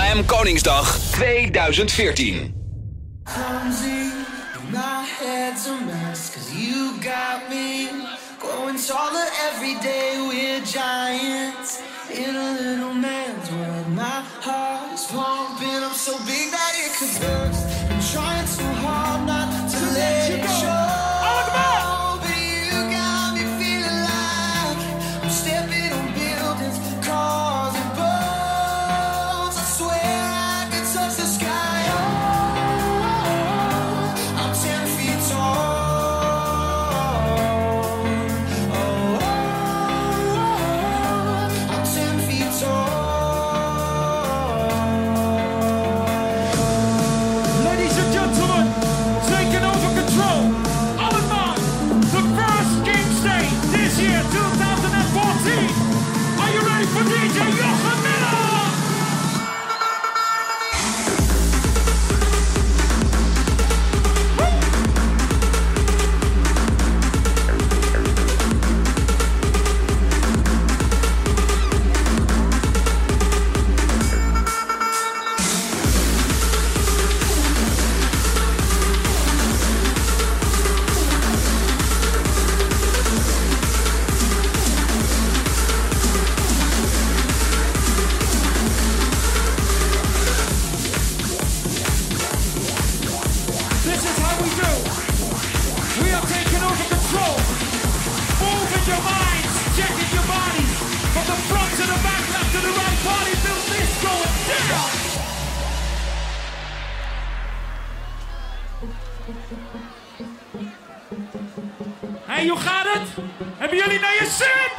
Slam Koningsdag 2014. Clumsy, my head's a mess, 'cause you got me growing taller every day. We're giants in a little man's world. My heart is pumping up so big that it could burst. I'm trying so hard not to let it show. But you got me feeling like I'm stepping on buildings, cars and boats. I swear I could touch the sky. I'm 10 feet tall. I'm 10 feet tall. Ladies and gentlemen, taking over control. Allemaal, the first game day this year, 2014. Are you ready for DJ Jochem Miller? This is how we do. We are taking over control. Moving your minds, checking your bodies. From the front to the back, left to the right, party feel this going down. Hey, hoe gaat het? Hebben jullie naar je zin?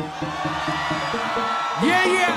Yeah, yeah.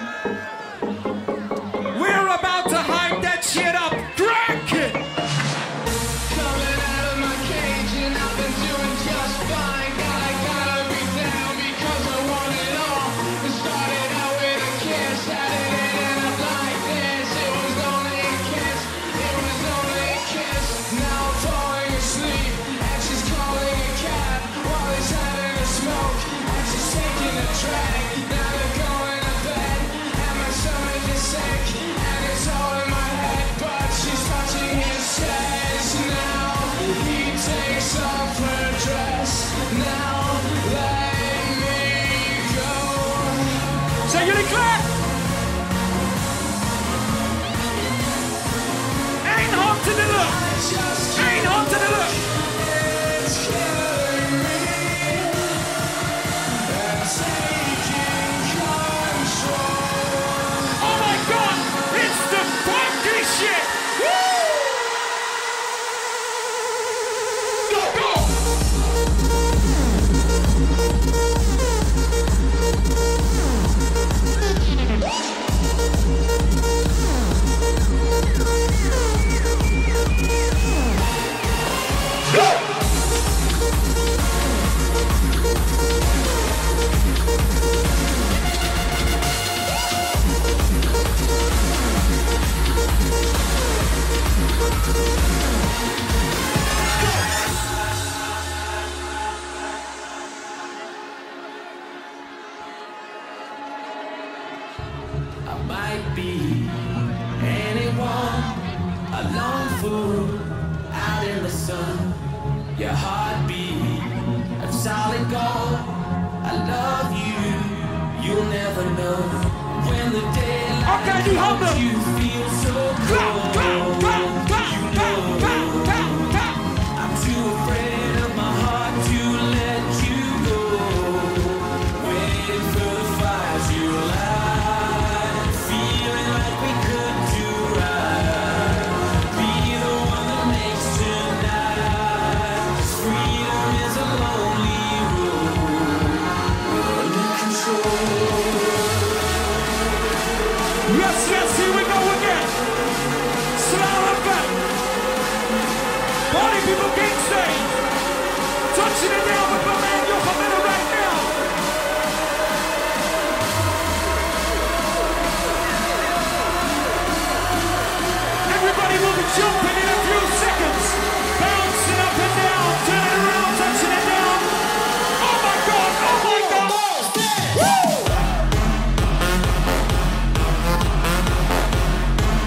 We're about to hype that shit up. Crank it! Coming out of my cage and I've been doing just fine. Gotta be down because I want it all. It started out with a kiss, had it ended up like this. It was only a kiss, it was only a kiss. Now I'm falling asleep and she's calling a cab while he's having a smoke and she's taking a drag. Now they're going to bed and my stomach is sick and it's all in my head, but she's touching his chest. Now he takes off her dress. Now let me go. Zijn jullie klaar? Eén hand in de lucht. Eén hand in de lucht. It's killing me and taking control. Oh my god, it's the funky shit. Woo! Go, go! I might be anyone, a lone fool out in the sun. Your heartbeat of solid gold. I love you, you'll never know. When the daylight Oké, die handen. comes, you feel so Clap, cold. clap, clap, clap, clap, clap, clap, clap. I'm too afraid of my heart to let you go. Waiting for the fires you light, feeling like we could do right. Be the one that makes tonight. 'Cause freedom is a lonely road. We're under control. Yes, yes, here we go again. Slow and back. Party people game stage. Touching it down with my man Jochem Miller right now. Everybody will be jumping in a few seconds. Bouncing up and down, turning around, touching it down. Oh my god, oh my god. Woo!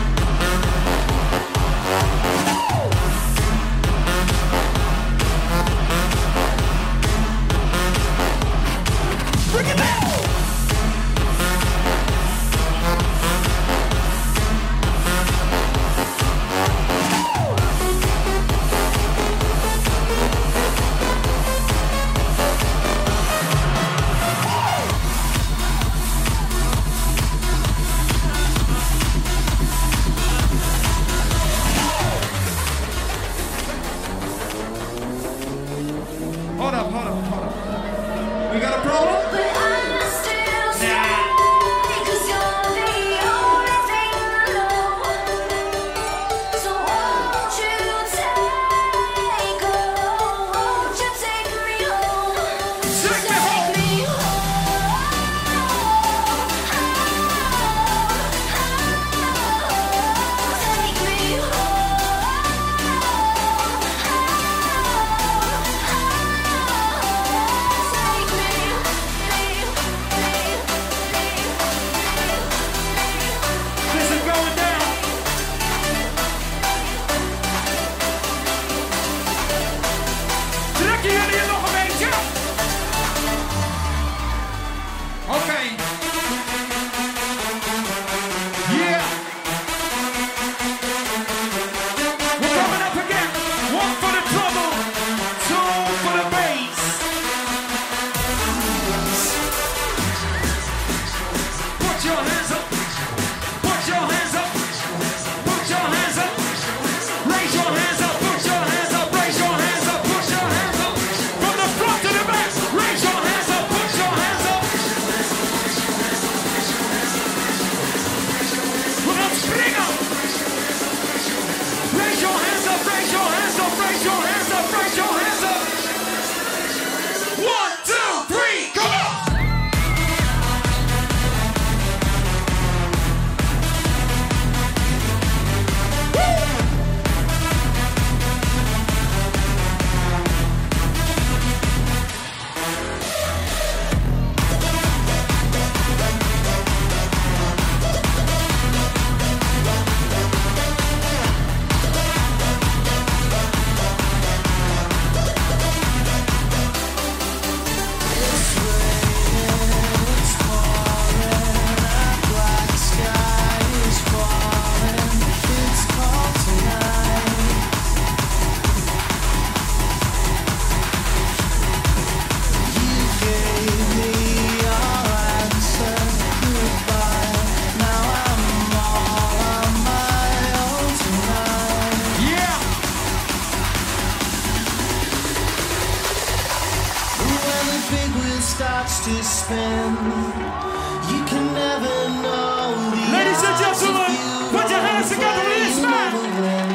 spend. You can never know the Ladies and odds if gentlemen, you put your hands don't together play, for this you man. never win.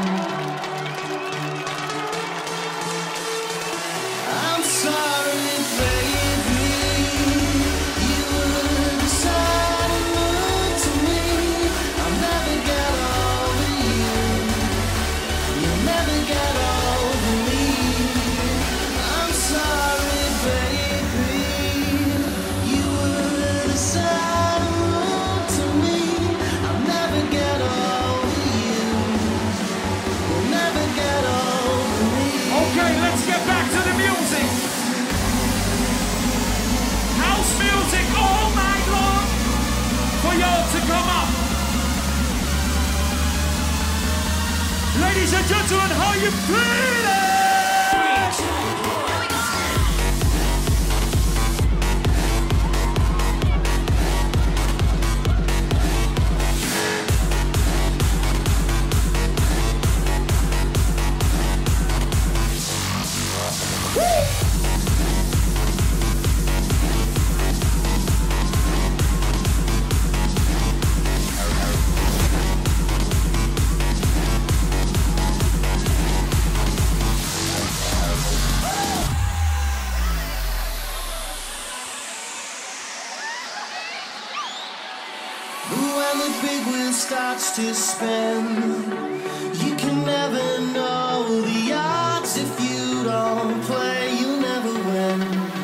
I'm sorry, baby. You were the silent moon to me. I'll never get over you. You'll never get over me. I'm sorry, baby. You were the silent moon to me. I'll never get over you. You'll never get over me. Okay, let's get back to the music. House music all night long for y'all to come up. Ladies and gentlemen, how you feeling? When the big wheel starts to spin, you can never know the odds. If you don't play, you'll never win.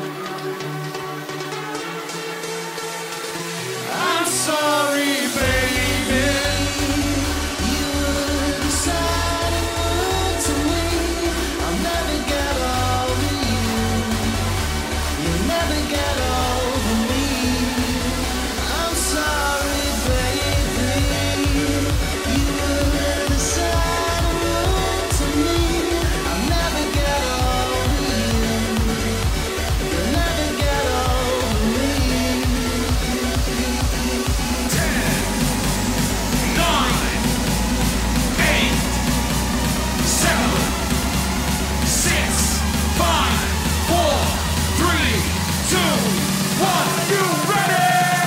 I'm sorry, baby. You were the silent moon to me. I'll never get over you. You'll never get over me. I'm sorry, baby. You were the silent moon to me. I'll never get over you. You'll never get over me. 9, 8, 7, 6, 5, 4, 3, 2, 1. You ready?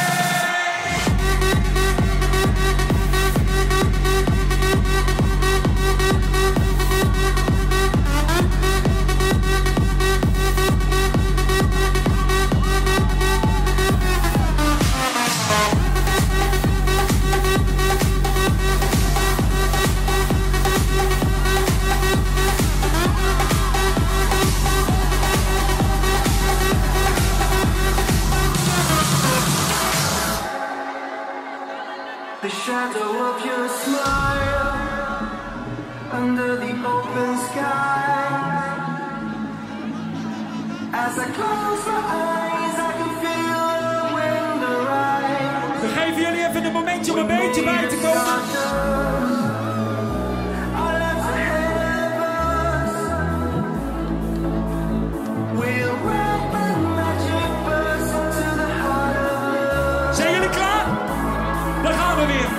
The shadow of your smile under the open sky. As I close my eyes, I can feel the wind arise. We geven jullie even een momentje om een beetje bij te komen. All that's ahead of us. We'll ride the magic bus into the heart of love. Zijn jullie klaar? Dan gaan we weer.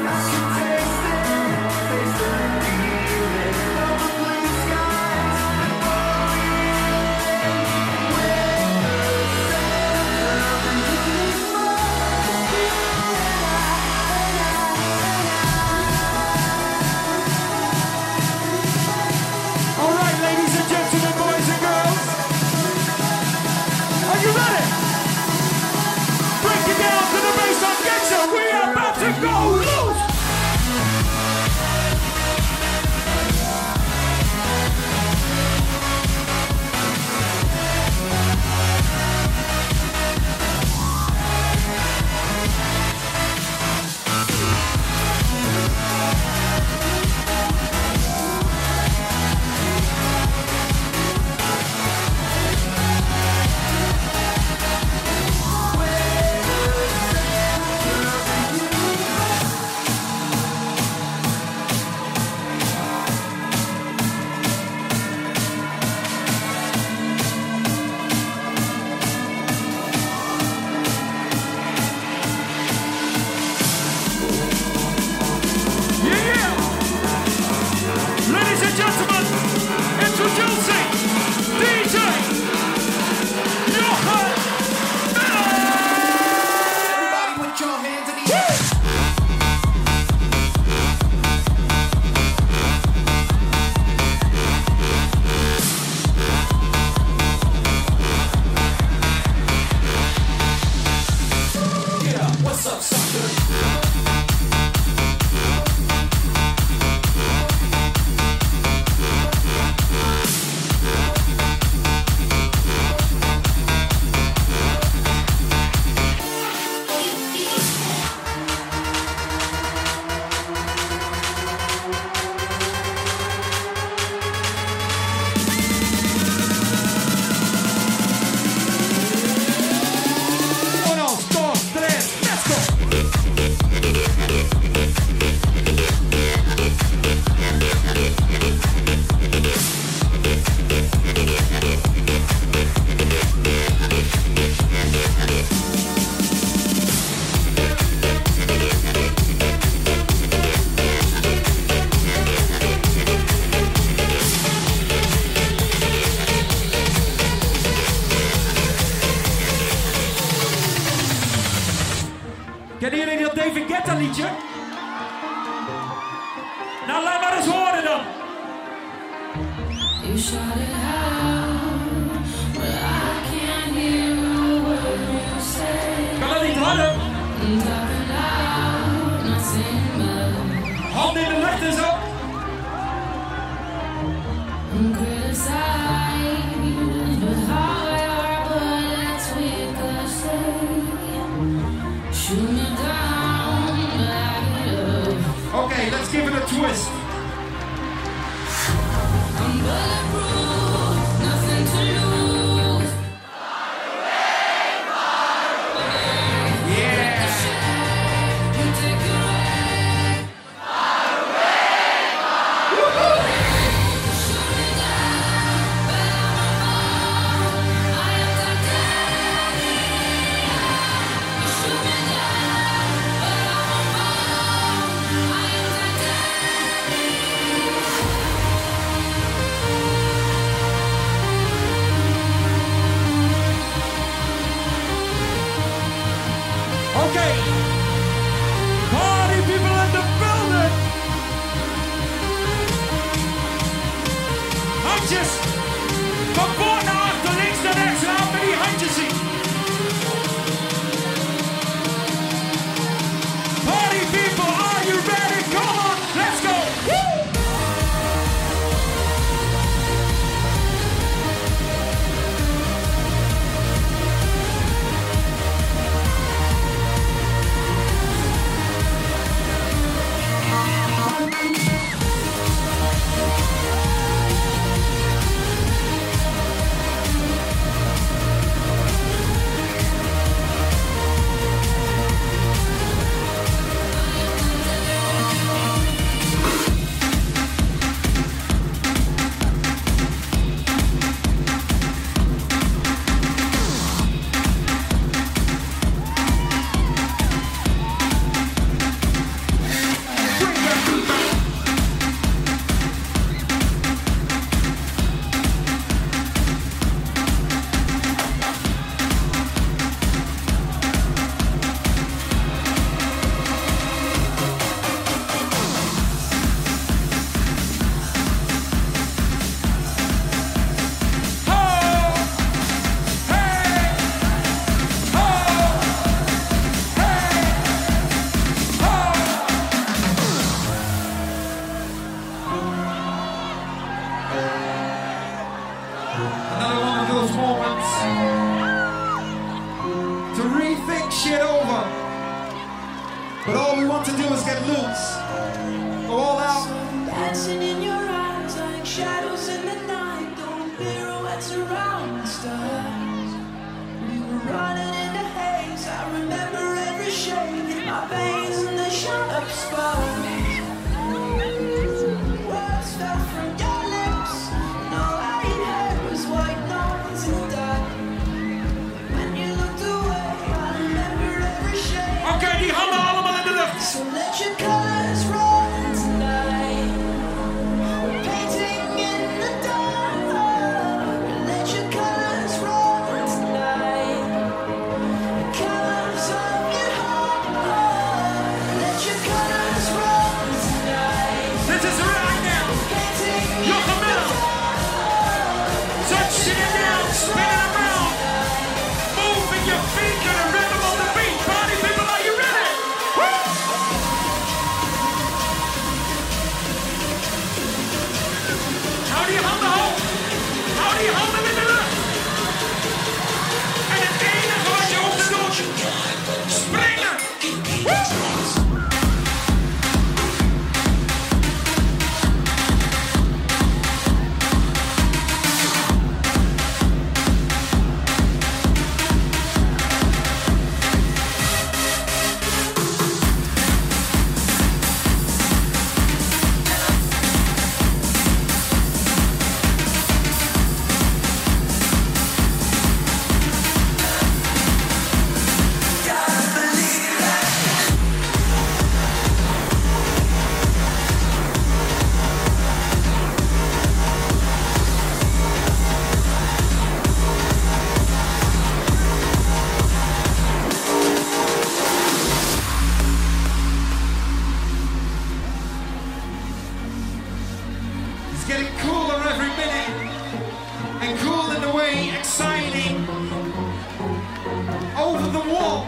Nou, laat maar eens horen dan. You shout it out, but I can't hear a word you say. Kan dat niet harder? I'm talking loud, not saying much. Handen in de lucht en zo. I'm criticized, but hard, but let's make a stay. Shoot me down, but I get up. Okay, let's give it a twist. I'm bulletproof, nothing to lose. Yeah. You take it away. Shoot me down, but I'm above. I am titanium. You shoot me down, but I'm above. I am titanium. Okay. Party people in the building. Handjes. Van voor naar achter, links naar rechts. Laat me die handjes zien. Party people, are you ready? Come on, let's go. Woo! Another one of those moments to rethink shit over. But all we want to do is get loose. Go all out. Dancing in your eyes like shadows in the night, doing pirouettes around the stars. We were running in the haze, I remember every shade in my veins and the shut up sparks. Words fell from your lips, and all I heard was white noise and dark. When you looked away, I remember every shade. Okay, die handen allemaal in de lucht. So let your colors It's getting cooler every minute, and cool in the way, exciting. Over the wall.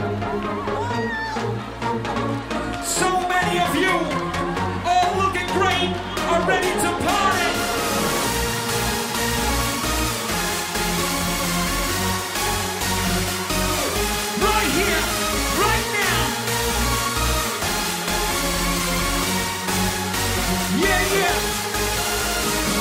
So many of you, all looking great, are ready to party. Right here, right now. Yeah, yeah.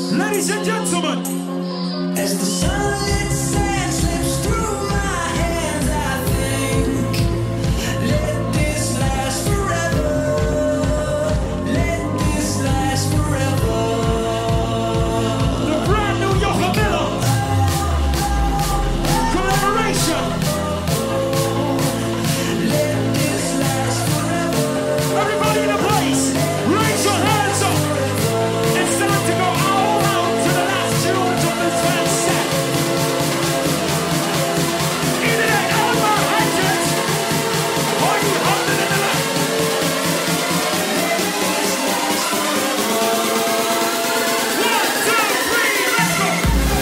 Ladies and gentlemen, As the sunlit sand slips through my hands, I think, let this last forever. Let this last forever. the brand new Jochen Miller collaboration. Let this last forever. Everybody in the place, raise your hands up. It's time to go all out to the last tunes of this band's set. Either they ever hate it, or you hold it in the back. 1, 2, 3, let's go.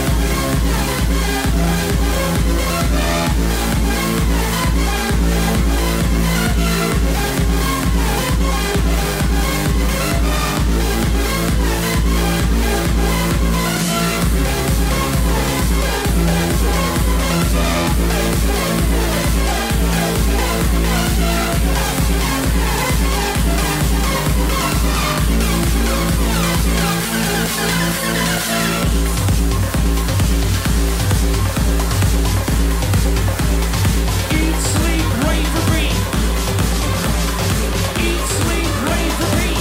Eat, sleep, rave, repeat. Eat, sleep, rave, repeat.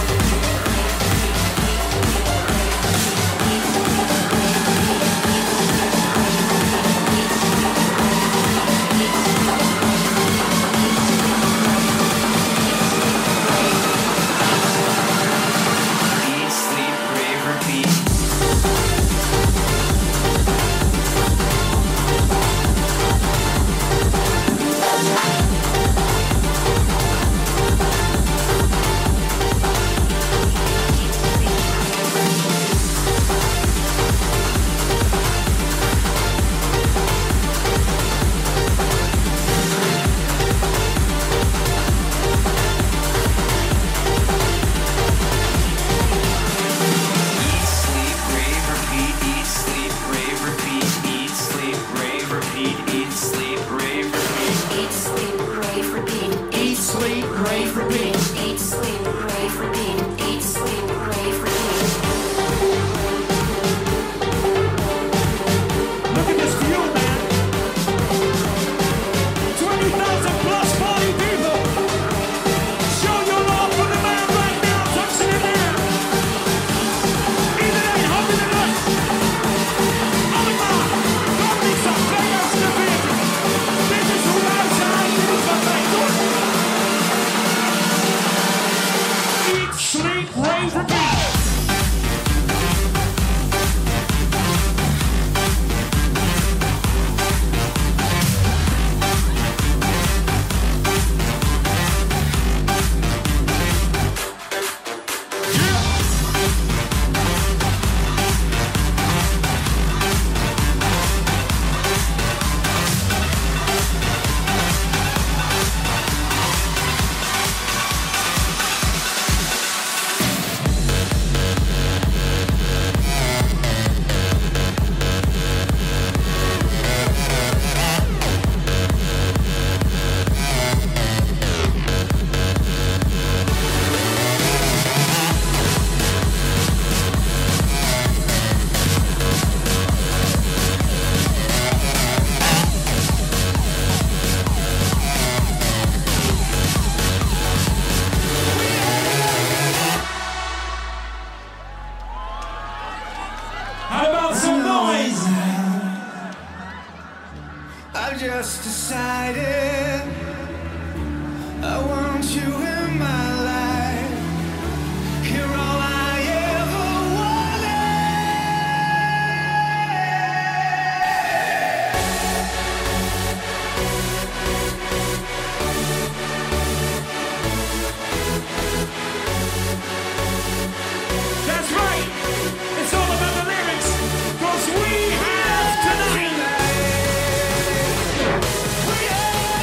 Eat, sleep, rave, repeat. Eat, sleep, rave, repeat. Eat, sleep, rave, repeat. Eat, sleep, rave, repeat. Eat, sleep, rave, repeat. Eat, sleep, rave, repeat. Eat, sleep, rave, repeat. Eat, sleep, rave, repeat. Eat, sleep, rave, repeat. Look at this view, man. 20,000 plus party people. Show your love for the man right now. Touch it in there. Either they hold it in us. Oh my God. Don't be so players to vision. This is who outside is the banquet. Eat, sleep, rave, repeat. How about some noise? I've just decided I want you in my life. You're all I ever That's right. It's all about the lyrics. 'Cause we have tonight. wanted.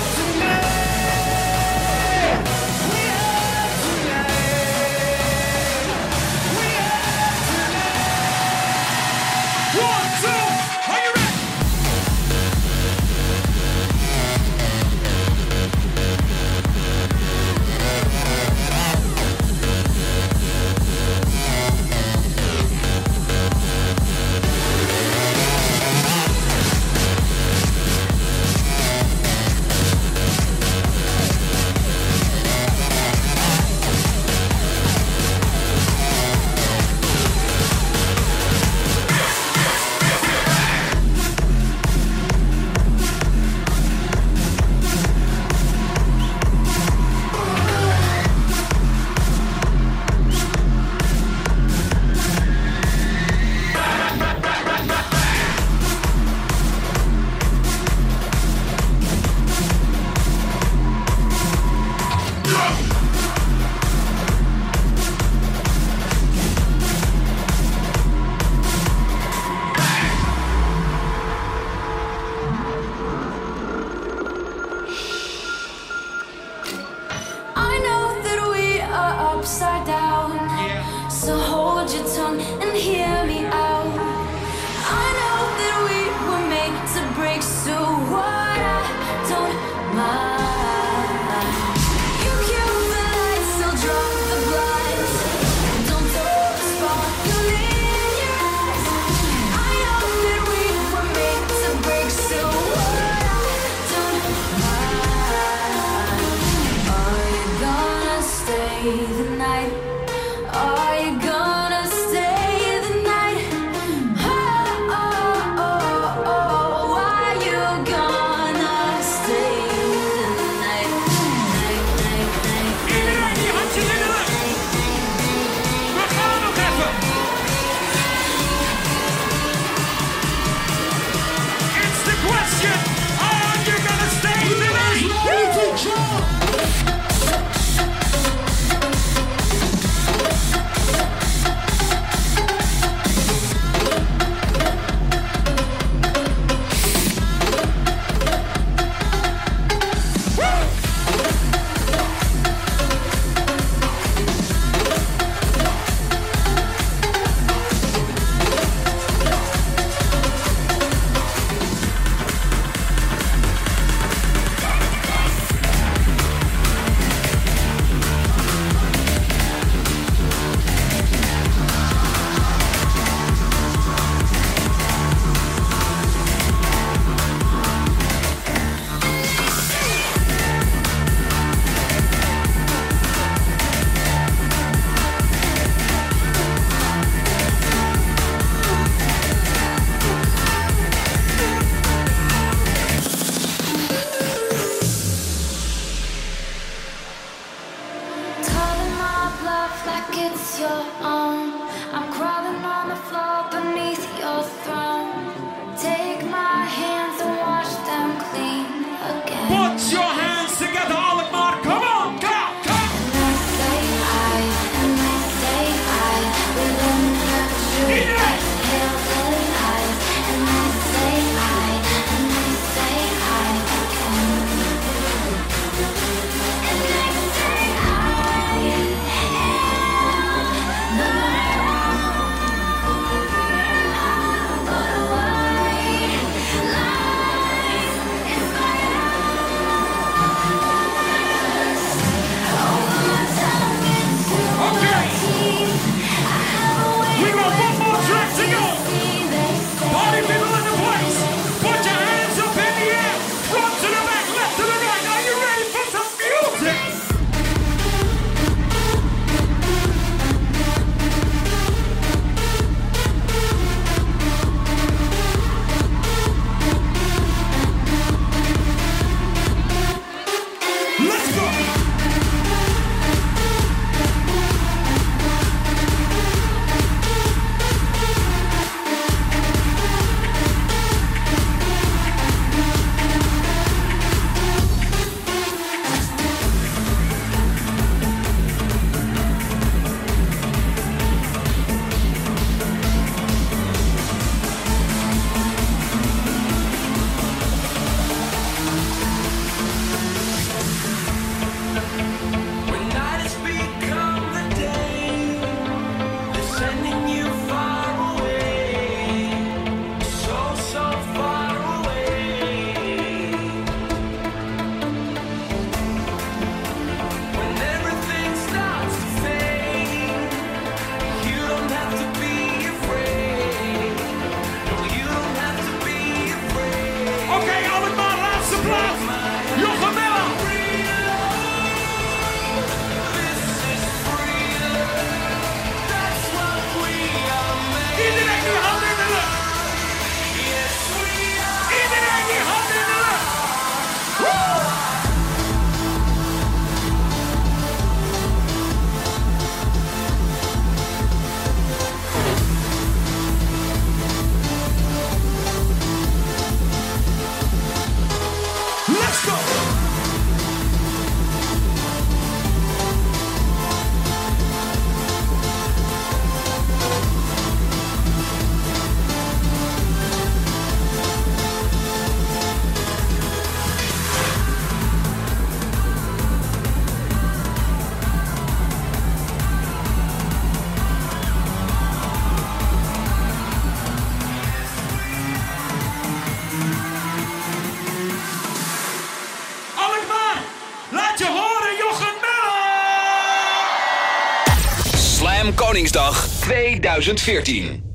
FM Koningsdag 2014.